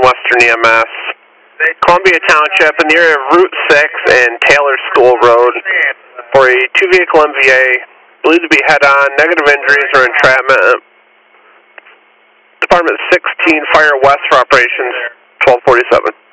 Western EMS. Columbia Township in the area of Route 6 and Taylor School Road for a 2-vehicle MVA, believed to be head-on, negative injuries or entrapment. Department 16, Fire West for operations 1247.